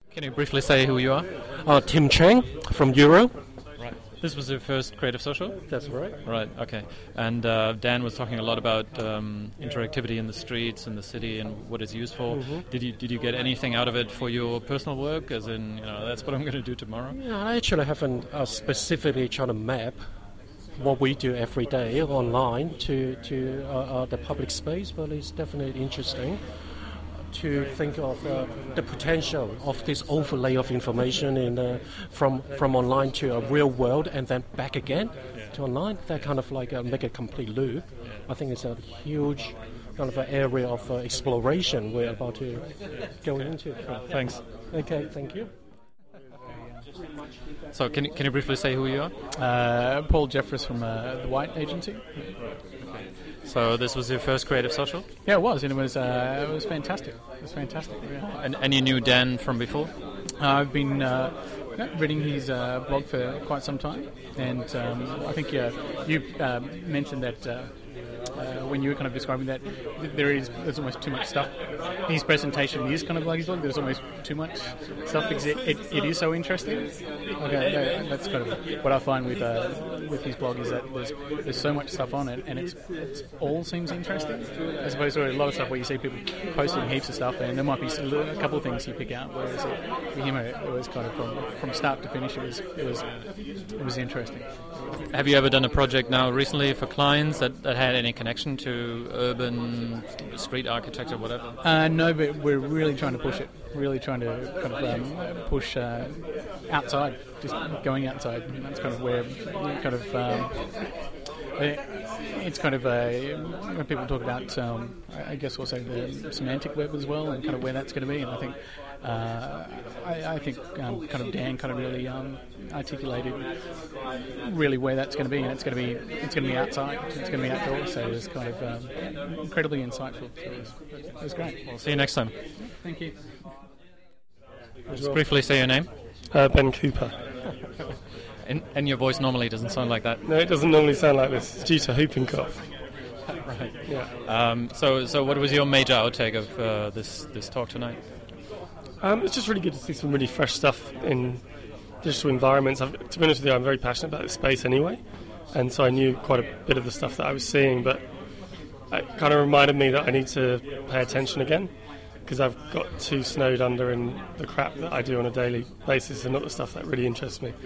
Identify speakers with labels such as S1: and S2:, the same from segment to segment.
S1: Can you briefly say who you are?
S2: Tim Chang from Euro.
S1: Right. This was your first Creative Social?
S2: That's right.
S1: Right, okay. And Dan was talking a lot about interactivity in the streets and the city and what it's used for.
S2: Mm-hmm.
S1: Did you get anything out of it for your personal work? As in, that's what I'm going to do tomorrow?
S2: Yeah, I actually haven't specifically tried to map what we do every day online to the public space, but it's definitely interesting to think of the potential of this overlay of information from online to a real world and then back again to online. That kind of like make a complete loop. I think it's a huge kind of an area of exploration we're about to go into.
S1: Thanks.
S2: Okay, thank you.
S1: So can you briefly say who you are?
S3: Paul Jeffress from the White Agency.
S1: So this was your first Creative Social?
S3: Yeah, it was, and it was fantastic. It was fantastic. Yeah.
S1: And you knew Dan from before?
S3: I've been reading his blog for quite some time, and I think you mentioned that when you were kind of describing that there's almost too much stuff. His presentation is kind of like his blog. There's almost too much stuff because it is so interesting. Okay, that's kind of what I find with his blog is that there's so much stuff on it, and it all seems interesting, as opposed to a lot of stuff where you see people posting heaps of stuff, and there might be a couple of things you pick out. Whereas for him, it was kind of from start to finish. It was interesting.
S1: Have you ever done a project now recently for clients that had any connection to urban street architecture, whatever?
S3: No, but we're really trying to push it. Really trying to kind of push outside, just going outside. And that's kind of where kind of it's kind of when people talk about I guess also the semantic web as well, and kind of where that's going to be. And I think kind of Dan kind of really articulated really where that's going to be, and it's going to be outside, it's going to be outdoors. So it's kind of incredibly insightful. So it was great.
S1: We'll see you next time.
S3: Thank you.
S1: Just briefly say your name.
S4: Ben Cooper.
S1: And your voice normally doesn't sound like that.
S4: No, it doesn't normally sound like this. It's due to whooping cough.
S1: Right.
S4: Yeah.
S1: So what was your major outtake of this talk tonight?
S4: It's just really good to see some really fresh stuff in digital environments. To be honest with you, I'm very passionate about this space anyway, and so I knew quite a bit of the stuff that I was seeing, but it kind of reminded me that I need to pay attention again, because I've got too snowed under in the crap that I do on a daily basis and not the stuff that really interests me.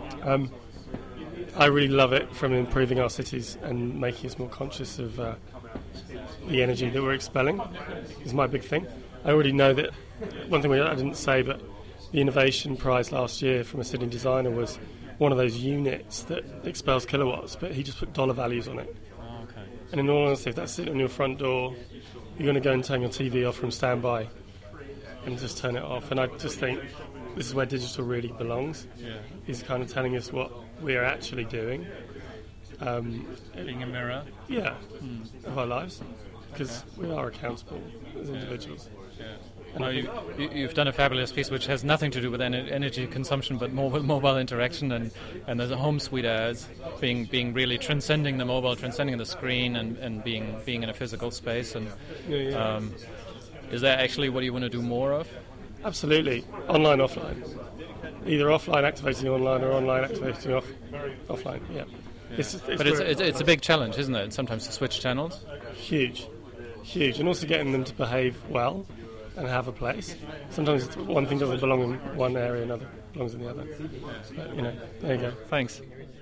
S4: I really love it from improving our cities and making us more conscious of the energy that we're expelling is my big thing. I already know that one thing I didn't say, but the Innovation Prize last year from a city designer was one of those units that expels kilowatts, but he just put dollar values on it.
S1: Oh, okay.
S4: And in all honesty, if that's sitting on your front door, you're going to go and turn your TV off from standby and just turn it off. And I just think this is where digital really belongs, is kind of telling us what we're actually doing.
S1: Being a mirror?
S4: Yeah, of our lives, because we are accountable as individuals.
S1: Yeah. And you've done a fabulous piece which has nothing to do with energy consumption, but more with mobile interaction, and there's a home suite as being really transcending the mobile, transcending the screen, and being in a physical space. And is that actually what you want to do more of?
S4: Absolutely, online, offline. Either offline activating online or online activating offline. Yeah.
S1: It's a big challenge, isn't it? Sometimes to switch channels.
S4: Huge, and also getting them to behave well and have a place. Sometimes one thing doesn't belong in one area, another belongs in the other. But, there you go.
S1: Thanks.